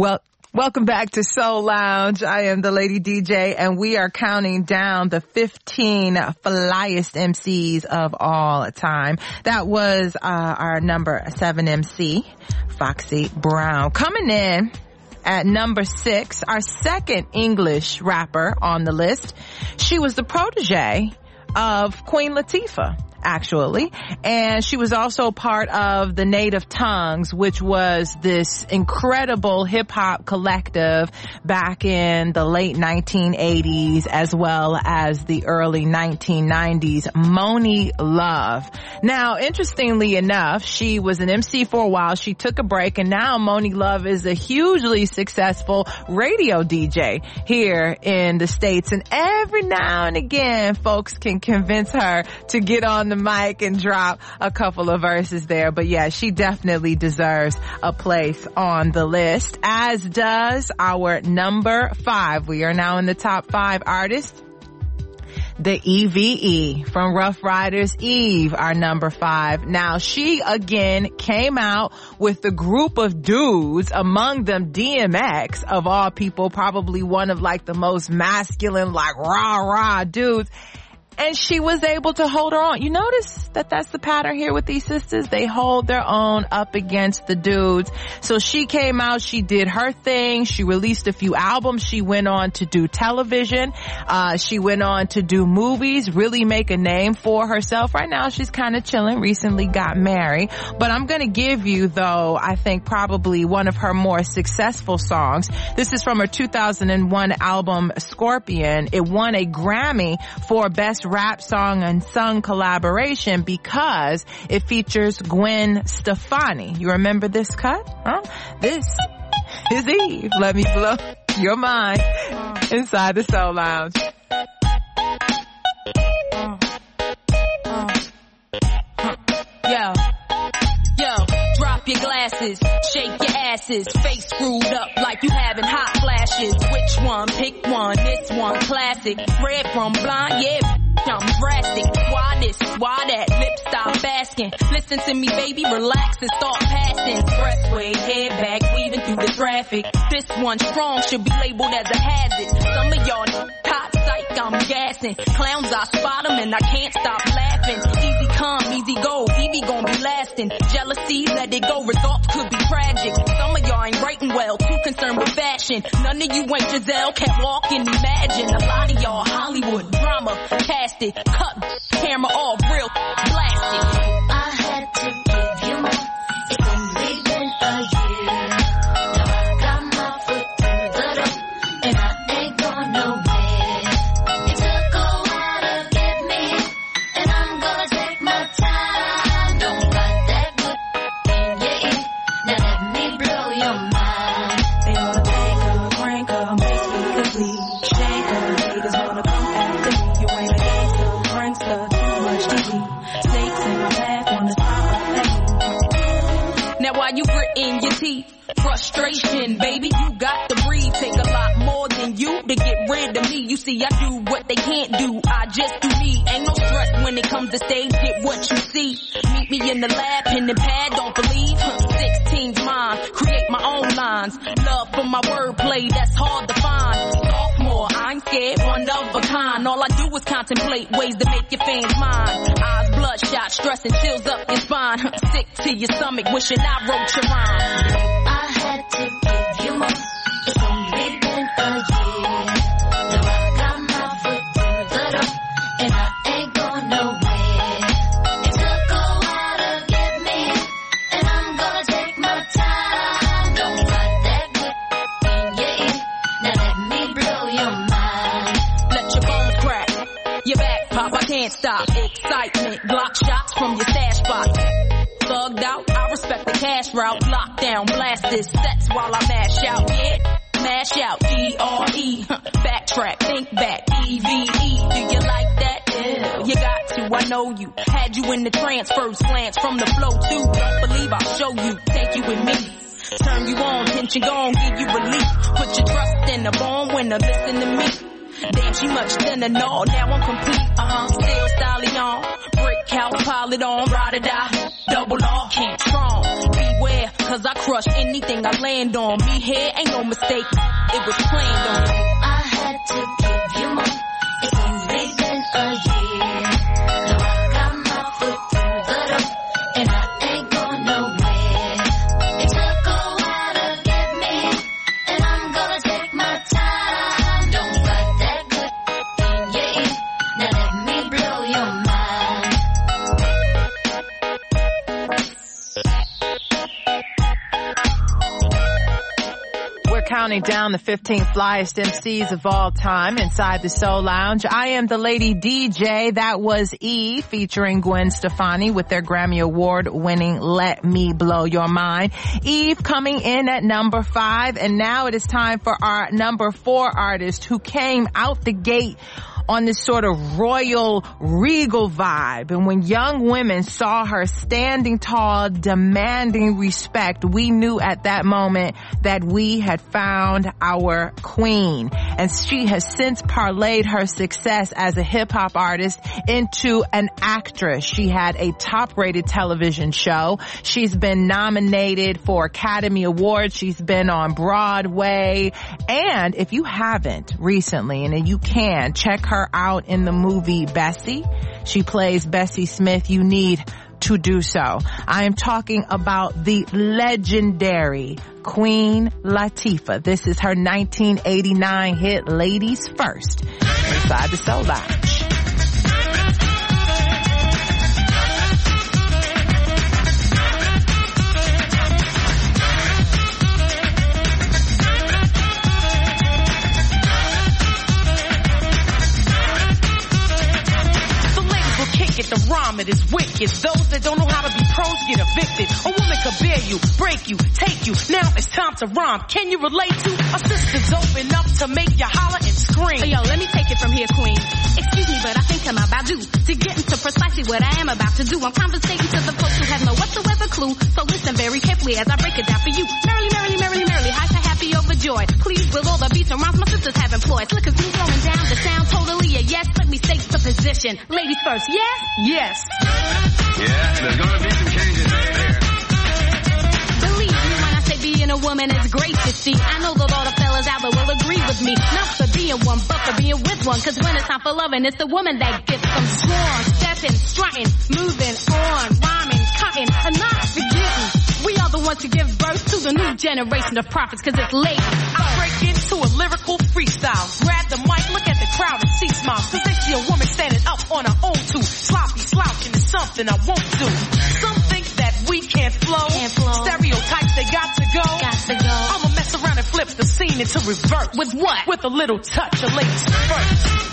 Well, welcome back to Soul Lounge. I am the Lady D J, and we are counting down the fifteen flyest M Cs of all time. That was uh, our number seven M C, Foxy Brown. Coming in at number six, our second English rapper on the list. She was the protege of Queen Latifah, actually. And she was also part of the Native Tongues, which was this incredible hip-hop collective back in the late nineteen eighties as well as the early nineteen nineties. Monie Love. Now, interestingly enough, she was an M C for a while. She took a break, and now Monie Love is a hugely successful radio D J here in the States. And every now and again, folks can convince her to get on the mic and drop a couple of verses there. But yeah, she definitely deserves a place on the list, as does our number five. We are now in the top five artists. The E V E from Rough Riders Eve, our number five. Now, she again came out with a group of dudes, among them D M X, of all people, probably one of like the most masculine, like rah rah dudes. And she was able to hold her on. You notice that that's the pattern here with these sisters. They hold their own up against the dudes. So she came out, she did her thing, she released a few albums, she went on to do television, uh, she went on to do movies, really make a name for herself. Right now she's kind of chilling, recently got married. But I'm gonna give you, though, I think probably one of her more successful songs. This is from her two thousand one album, Scorpion. It won a Grammy for Best Rap Song and Sung Collaboration because it features Gwen Stefani. You remember this cut? Huh? This is Eve. Let me blow your mind inside the Soul Lounge. Yo, yo, drop your glasses, shake your asses, face screwed up like you having hot flashes. Which one? Pick one. This one classic. Red from blind, yeah. I'm drastic. Why this? Why that? Lip stop asking. Listen to me, baby, relax and start passing. Expressway, head back, weaving through the traffic. This one strong should be labeled as a hazard. Some of y'all hot psych, I'm gassing. Clowns, I spot them and I can't stop laughing. Easy come, easy go, Evie gon' be lasting. Jealousy, let it go, results could be tragic. Some of y'all ain't writing well, too concerned with fashion. None of you ain't Giselle, can't walk and imagine. A lot of y'all Hollywood drama, cast it, cut camera off, real blasted. I had to give you more. It's only been a year. Now I got my foot through the door, and I ain't going nowhere. It took a while to get me, and I'm gonna take my time. Don't got that good in your ear. Now let me blow your mind. They wanna take her, crank her, make me complete. Shake her, haters wanna come after me. You ain't a gangster, prankster, too much T V. Snakes in my path, wanna stop at me. Now why you gritting your teeth? Frustration, baby, you got to breathe. Take a lot more than you to get rid of me. You see, I do what they can't do. I just do me. Ain't no stress when it comes to stage. Get what you see. Meet me in the lab, pen and pad, don't believe. sixteen's mine. Create my own lines. Love for my wordplay, that's hard to find. Sophomore, I ain't scared, one of a kind. All I do is contemplate ways to make your fans mine. Eyes bloodshot, stress and chills up your spine. Sick to your stomach, wishing I wrote your rhyme. I had to give you more. It's only been a year. Now I got my foot through the door, and I ain't going nowhere. It took a while to get me, and I'm gonna take my time. Don't got that good in your ear. Now let me blow your mind. Let your bones crack, your back pop, I can't stop. Excitement, block shots from your stash box. Thugged out, I respect the cash route. Lockdown, blast this sets while I mash out. Yeah, mash out. E R E, backtrack, think back. E V E, do you like that? Yeah, you got to, I know you. Had you in the trance, first glance from the flow too. Don't believe I'll show you, take you with me. Turn you on, tension gone, give you relief. Put your trust in the born winner, listen to me. Damn, she much thinner, no, now I'm complete, uh-huh, still stallion, brick house, pile it on, ride or die, double law, can't strong, beware, cause I crush anything I land on. Me here ain't no mistake, it was planned on. I had to give you more. It's only been a year. Now I got my foot through the door, and I ain't going nowhere. It took a while to get me, and I'm gonna take my time. Don't fight that good in your ear. Now let me blow your mind. Counting down the fifteen flyest M Cs of all time inside the Soul Lounge. I am the Lady D J. That was Eve featuring Gwen Stefani with their Grammy Award winning Let Me Blow Your Mind. Eve coming in at number five, and now it is time for our number four artist who came out the gate on this sort of royal, regal vibe. And when young women saw her standing tall, demanding respect, we knew at that moment that we had found our queen. And she has since parlayed her success as a hip-hop artist into an actress. She had a top-rated television show. She's been nominated for Academy Awards. She's been on Broadway. And if you haven't recently, and you can, check her out in the movie Bessie. She plays Bessie Smith. You need to do so. I am talking about the legendary Queen Latifah. This is her nineteen eighty-nine hit Ladies First inside the Soul Lounge. The rhyme, it is wicked. Those that don't know how to be pros get evicted. A woman could bear you, break you, take you. Now it's time to rhyme. Can you relate to a sister's open up to make you holler and scream? Oh, yo, let me take it from here, queen. Excuse me, but I think I'm about due to get into precisely what I am about to do. I'm conversating to the folks who have no whatsoever clue. So listen very carefully as I break it down for you. Merrily, merrily, merrily, merrily, high to happy overjoyed. Please, with all the beats and rhymes my sisters have employed. Slick as me throwing down the sound totally a yes. Let me state the position. Ladies first, yes? Yes. Yeah, there's gonna be some changes made here. Believe me when I say being a woman is great to see. I know that all the fellas out there will agree with me. Not for being one, but for being with one. Cause when it's time for loving, it's the woman that gets them sworn. Stepping, strutting, moving on, rhyming, cutting, and not forgetting. We are the ones to give birth to the new generation of prophets, cause it's late. I break into a lyrical freestyle. Grab the mic, look at the crowd and see smiles. Cause they see a woman standing up on her own too. Sloppy slouching is something I won't do. Some think that we can't flow. Can't flow. Stereotypes, they got to go. Got to go. I'ma mess around and flip the scene into reverse. With what? With a little touch of ladies first.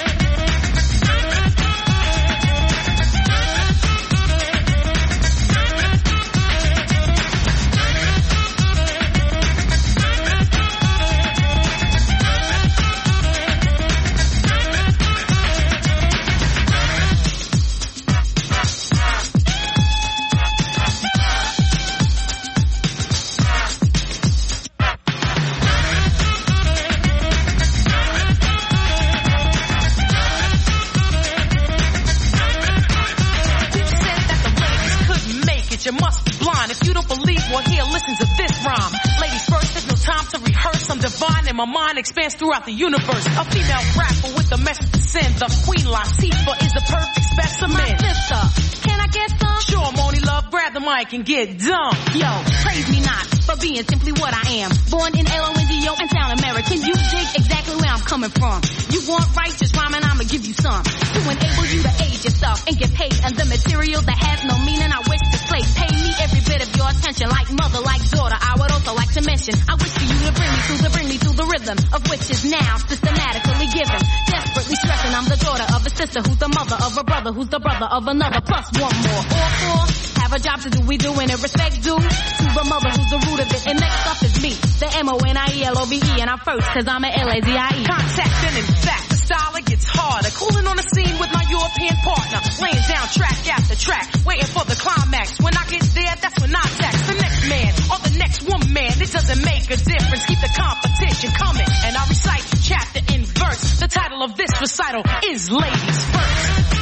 You must be blind. If you don't believe, well, here, listen to this rhyme. Ladies first, there's no time to rehearse. I'm divine and my mind expands throughout the universe. A female rapper with a message to send. The Queen Latifah is the perfect specimen. My sister, can I get some? Sure, Moni Love, grab the mic and get dumb. Yo, praise me not for being simply what I am. Born in L O N D O and sound American. You dig exactly where I'm coming from. You want righteous rhyming, I'ma give you some. To enable you to age yourself and get paid. And the material that has no meaning, I wish to play. Pay me every bit of your attention, like mother, like daughter. I would also like to mention, I wish for you to bring me to the, bring me to the rhythm of which is now systematically given. Desperately stressing, I'm the daughter of a sister who's the mother of a brother who's the brother of another. Plus one more, all four have a job to do. We doing it respect due to the mother who's the root of it. And next up is me, the M O N I E L O V E, and I'm first cause I'm a L A Z I E. Contact and in fact, the style it gets harder. Cooling on the scene with my European partner, laying down track after track, waiting for the climax. When I get there, that's when I tax the next man or the next woman. It doesn't make a difference. Keep the competition coming, and I recite chapter in verse. The title of this recital is Ladies First.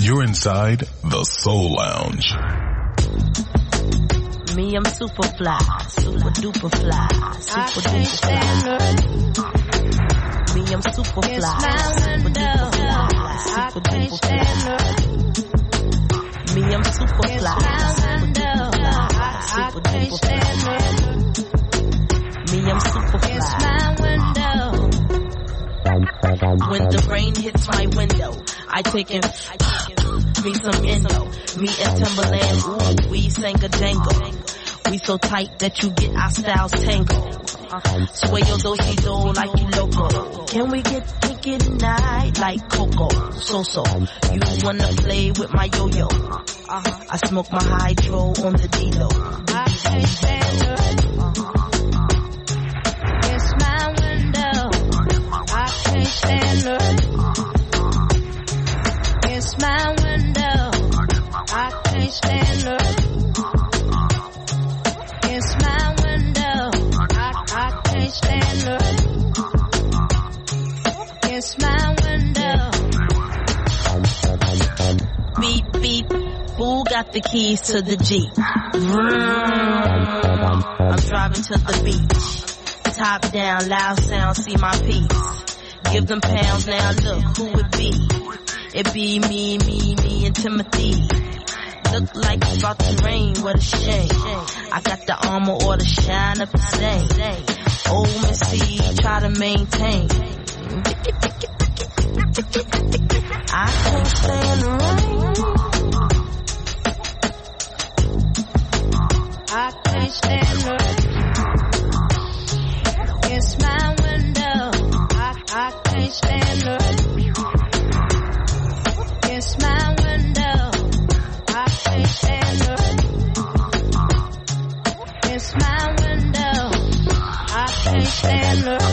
You're inside the Soul Lounge. Me, I'm super fly, super duper fly, super duper fly. Me, I'm super fly, super duper fly, super duper fly. Me, I'm super fly, super duper fly, super duper fly. Me, I'm super fly. When the rain hits my window, I take in me some endo. Me and Timberland, ooh, we sang a jangle. We so tight that you get our styles tangled. Sway your do-si-do like you loco. Can we get kinky tonight like Coco? So-so, you wanna play with my yo-yo? I smoke my hydro on the D-Lo. I can't stand it. It's my window. I can't stand it. It's my window. I can't stand it. It's my window. I, I can't stand it. It's my window. Beep, beep. Who got the keys to the Jeep? I'm driving to the beach. Top down, loud sound, see my piece. Give them pounds, now look who it be. It be me, me, me and Timothy. Look like it's about to rain, what a shame. I got the armor or the shine up the same. Old Missy, try to maintain. I can't stand the rain. I can't stand the rain. It's my window. I, I can't stand the rain. It's my window. I can't stand it. It's my window. I can't stand it.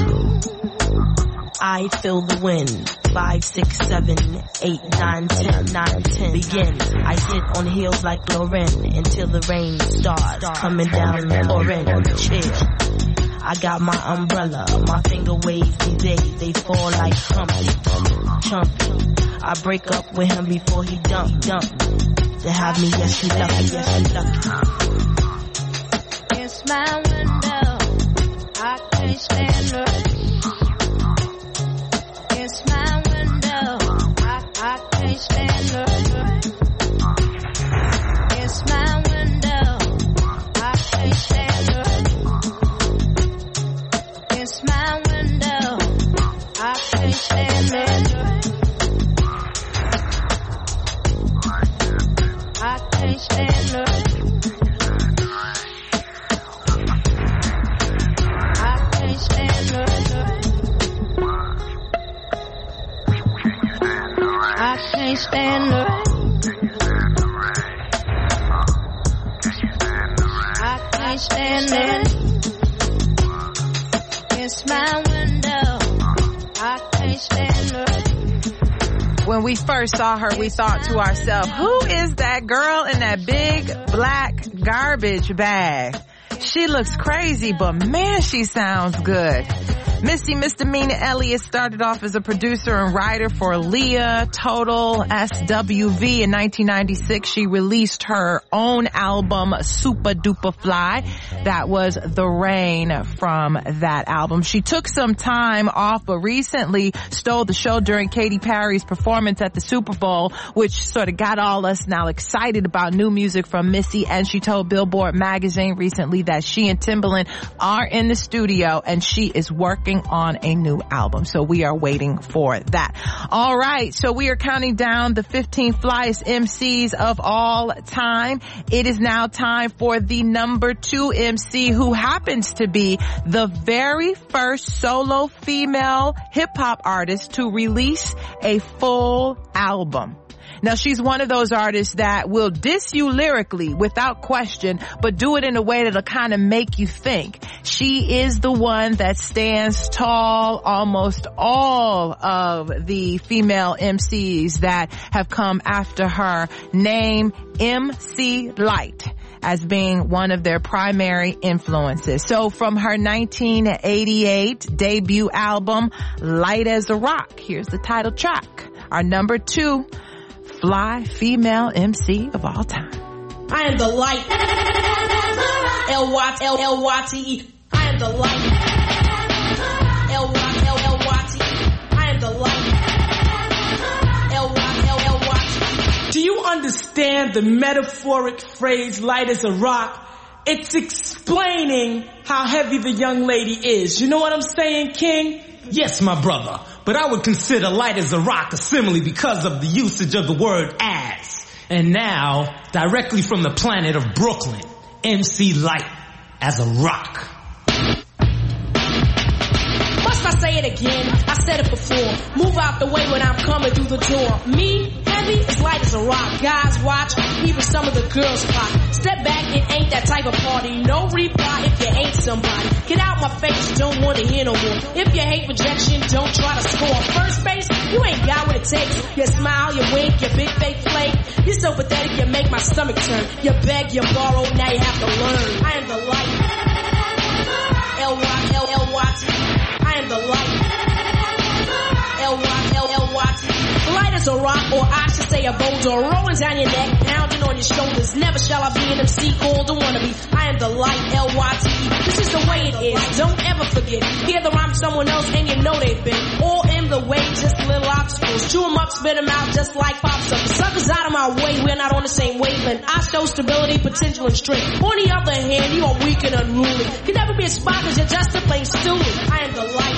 I feel the wind. Five, six, seven, eight, nine, ten, nine, ten. Begin. I sit on the hills like Lauren until the rain starts coming down and pouring on the chair. I got my umbrella. My finger waves, they they fall like Humpty, Chumpy. I break up with him before he dump, dump. To have me, yes, you lucky, yes, you lucky. It's my window. I can't stand it. It's my window. I, I can't stand it. It's my window. I can't stand it. It's my window. I can't stand it. I can't stand it. I can't stand it. I can't stand it. I can't stand it. It's my window. I can't stand it. When we first saw her, we thought to ourselves, who is that girl in that big black garbage bag? She looks crazy, but man, she sounds good. Missy Misdemeanor Elliott started off as a producer and writer for Leah, Total, S W V. In nineteen ninety-six, she released her own album, Super Duper Fly. That was The Rain from that album. She took some time off, but recently stole the show during Katy Perry's performance at the Super Bowl, which sort of got all us now excited about new music from Missy. And she told Billboard magazine recently that she and Timbaland are in the studio and she is working on a new album. So we are waiting for that. All right. So we are counting down the fifteen flyest M Cs of all time. It is now time for the number two M C, who happens to be the very first solo female hip hop artist to release a full album. Now, she's one of those artists that will diss you lyrically without question, but do it in a way that'll kind of make you think. She is the one that stands tall almost all of the female M Cs that have come after her. Name M C Lyte as being one of their primary influences. So from her nineteen eighty-eight debut album, Light as a Rock, here's the title track, our number two fly female M C of all time. I am the light. L Y L L Y T E. I am the light. L Y L L Y T E. I am the light. L Y L L Y T E. Do you understand the metaphoric phrase light as a rock? It's explaining how heavy the young lady is. You know what I'm saying, King? Yes, my brother. But I would consider light as a rock a simile because of the usage of the word as. And now, directly from the planet of Brooklyn, M C Light as a rock. Must I say it again? I said it before. Move out the way when I'm coming through the door. Me, heavy, as light as a rock. Guys watch, even some of the girls flock. Step back, it ain't that type of party. No reply if you ain't somebody. Get out my face, don't want to hear no more. If you hate rejection, don't try to score. First base, you ain't got what it takes. You smile, you wink, you big fake flake. You're so pathetic, you make my stomach turn. You beg, you borrow, now you have to learn. I am the light. L Y L L Y T. I am the light. L Y L L Y T. Light as a rock, or I should say a boulder, rolling down your neck, pounding on your shoulders. Never shall I be an M C called a wannabe. I am the light, L Y T E. This is the way it is, don't ever forget. Hear the rhyme someone else and you know they've been all in the way, just little obstacles. Chew them up, spit them out just like popsicles. Suckers out of my way, we're not on the same wavelength. I show stability, potential, and strength. On the other hand, you are weak and unruly. Can never be a spot cause you're just a plain student. I am the light.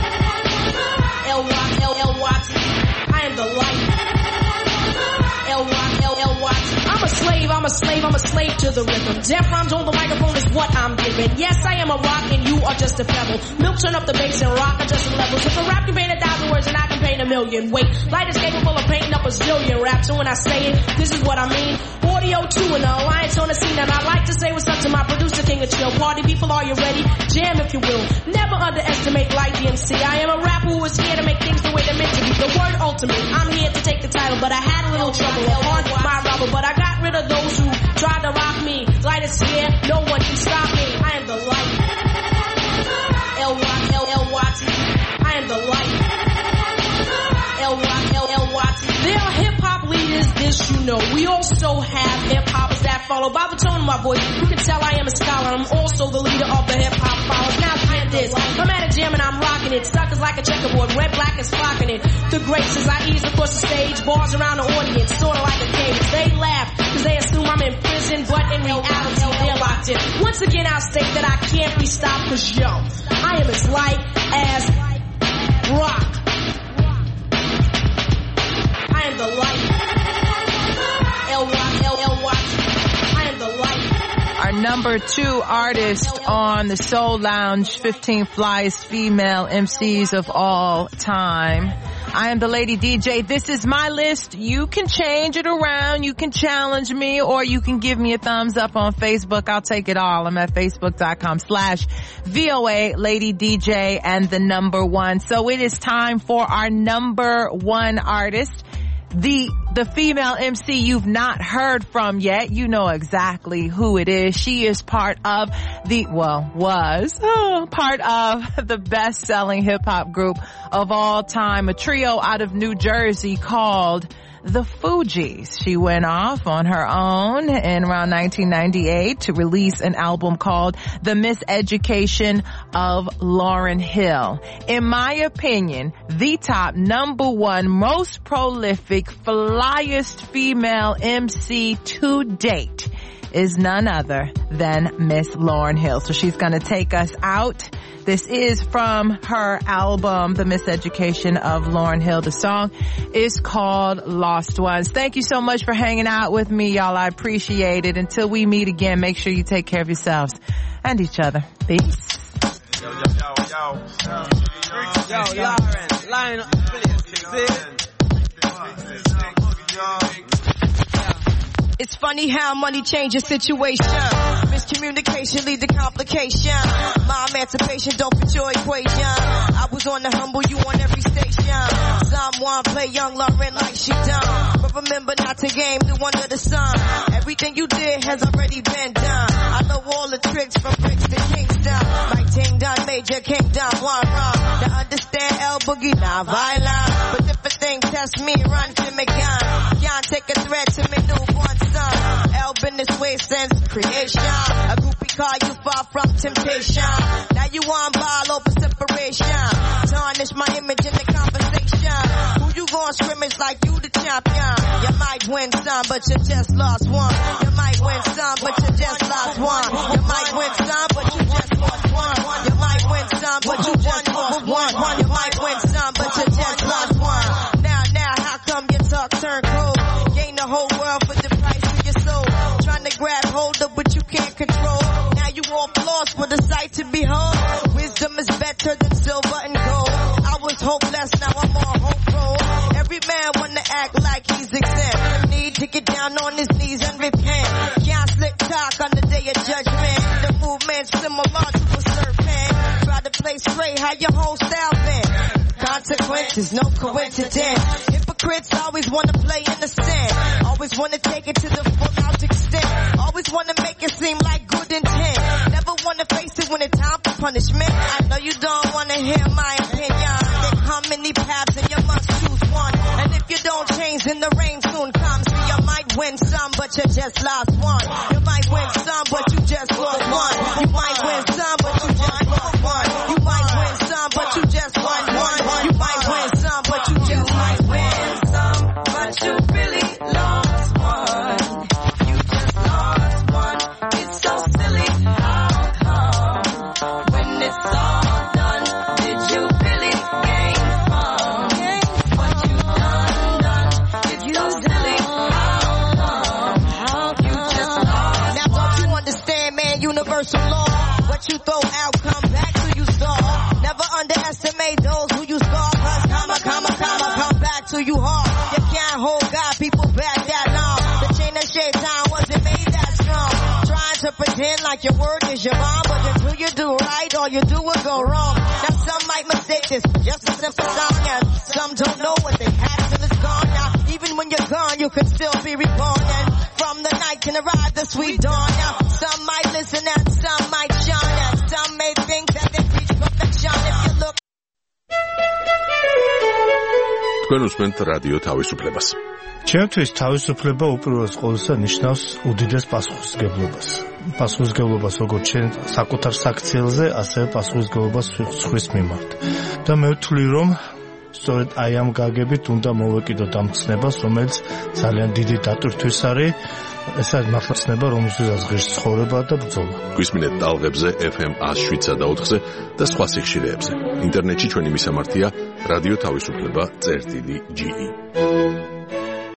L Y L L Y T. I am the light. L Y L L Y T. I'm a slave, I'm a slave, I'm a slave to the rhythm. Death rhymes on the microphone is what I'm giving. Yes, I am a rock and you are just a pebble. Milk turn up the bass and rock adjusting levels. If a rap can paint a thousand words and I can paint a million. Wait, light is capable of painting up a zillion raps. So when I say it, this is what I mean. Audio two and the alliance on the scene. And I like to say what's up to my producer, King of Chill. Party people, are you ready? Jam if you will. Never underestimate Light D M C. I am a rapper who is here to make things the way they're meant to be. The word ultimate. I'm here to take the title, but I had a little trouble. Hard my robber, but I got rid of those who tried to rock me. Light is here, no one can stop me. I am the light. L Y L L Y T. I am the light. L Y L L Y T. There are hip-hop leaders, this you know. We also have hip-hoppers that follow. By the tone of my voice, you can tell I am a scholar. I'm also the leader of the hip-hop followers. Now get this. I'm at a jam and I'm rocking it. Suckers like a checkerboard. Red, black is flocking it. The greats as I ease across the stage. Bars around the audience. Sort of like a cage. They laugh because they assume I'm in prison. But in reality, they're locked in. Once again, I'll state that I can't be stopped because, yo, I am as light as rock. I am the light. L Y L L Y T. I am the light. Our number two artist on the Soul Lounge, fifteen flyest female M Cs of all time. I am the Lady D J. This is my list. You can change it around. You can challenge me or you can give me a thumbs up on Facebook. I'll take it all. I'm at facebook.com slash VOA Lady D J and the number one. So it is time for our number one artist. The, the female M C you've not heard from yet. You know exactly who it is. She is part of the, well, was, oh, part of the best-selling hip-hop group of all time, a trio out of New Jersey called the Fugees. She went off on her own in around nineteen ninety-eight to release an album called The Miseducation of Lauryn Hill. In my opinion, the top number one most prolific, flyest female M C to date is none other than Miss Lauryn Hill. So she's going to take us out. This is from her album, The Miseducation of Lauryn Hill. The song is called Lost Ones. Thank you so much for hanging out with me, y'all. I appreciate it. Until we meet again, make sure you take care of yourselves and each other. Peace. Yo, yo, yo, yo. Yo, Lauren, line up the It's funny how money changes situation. Miscommunication lead to complication. My emancipation don't fit your equation. I was on the humble, you on every station. Someone play young Lauren like she done. But remember not to game the one of the sun. Everything you did has already been done. I know all the tricks from bricks to Kingston. My ting done, major kingdom, one wrong. To understand El Boogie, not violent. But if a thing test me, run to me gun. Can't way since creation. A groupie call you far from temptation. Now you on ball over separation. Tarnish my image in the conversation. Who you gon' scrimmage like you the champion? You might win some, but you just lost one. You might win some, but you just lost one. You might win some, but you just lost one. You might win some, but you just lost one. You might win some, but you just lost one. Now, now, how come your talk turn cold? Gain the whole world for the price of your soul. Trying to grab hold of what you can't control. Now you all lost for the sight to behold. Wisdom is better than silver and gold. I was hopeless, now I'm on hope roll. Every man wanna act like he's exempt. Need to get down on his knees and repent. Can't slick talk on the day of judgment. The movement's similar to a serpent. Try to play straight, how your whole style been. Consequences, no coincidence. Hypocrites always wanna play innocent. Always wanna take it to the full out extent. Always wanna make it seem like good intent. Never wanna face it when it's time for punishment. I know you don't wanna hear my opinion. There how many paths and you must choose one. And if you don't change, then the rain soon comes. So you might win some, but you just lost one. You might win some, but you just lost one. You might win some, but you just lost one. You might win some, but you just won one. You might win some, but you just might win some, but you really lost one. You just lost one. It's so silly. How come when it's all done, did you really gain from what you done done? It's so silly. How come? How you just lost? Now don't you understand, man? Universal law. What you throw out, come back to you saw. Never underestimate those who you saw. Cause comma, comma, comma, come back to you hard. You can't hold God, people back that long. The chain of shaitan wasn't made that strong. Trying to pretend like your word is your bond, but until you do right, all you do is go wrong. Now some might mistake this for just a simple song, and some don't know what they had till it's gone. Now even when you're gone, you can still be reborn, and from the night can arrive the sweet dawn. Now some might listen and some might shine, and some may think that they reach perfection. If you look თქვენ უსმენთ რადიო თავისუფლებას. ჩემთვის თავისუფლება უპირველეს ყოვლისა ნიშნავს უდიდეს პასუხისმგებლობას. პასუხისმგებლობას როგორც ჩვენ საკუთარ საქციელზე, ასევე პასუხისმგებლობას სხვის მიმართ. და მე ვთვლი, რომ სწორედ აი ამ გაგებით უნდა მოვეკიდოთ ამ ცნებას, რომელიც ძალიან დიდი დატვირთვის არის. ეს არის მართლა ცნება, რომელსაც ღირს ცხოვრება და ბრძოლა. გვისმინეთ ტალღებზე ეფ ემ one oh seven და ოთხზე და სხვა სიხშირეებზე. ინტერნეტში ჩვენი მისამართია რადიო თავისუფლება წერტილი ჯი ი.